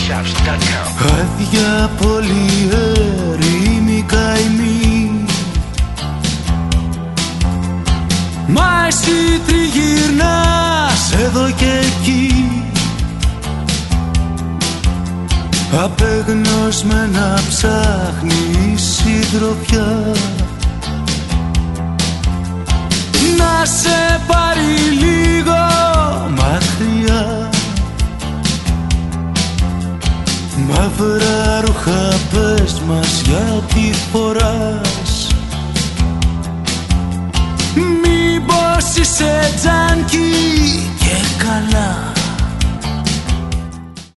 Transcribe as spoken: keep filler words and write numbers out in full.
Άδεια πολύ ερήμη καημή, μα εσύ τριγυρνάς εδώ και εκεί, απεγνωσμένα ψάχνει συντροφιά να σε πάρει λίγο μακριά. Μαύρα ρούχα πες μας γιατί φοράς, μήπως είσαι τζάνκι και καλά.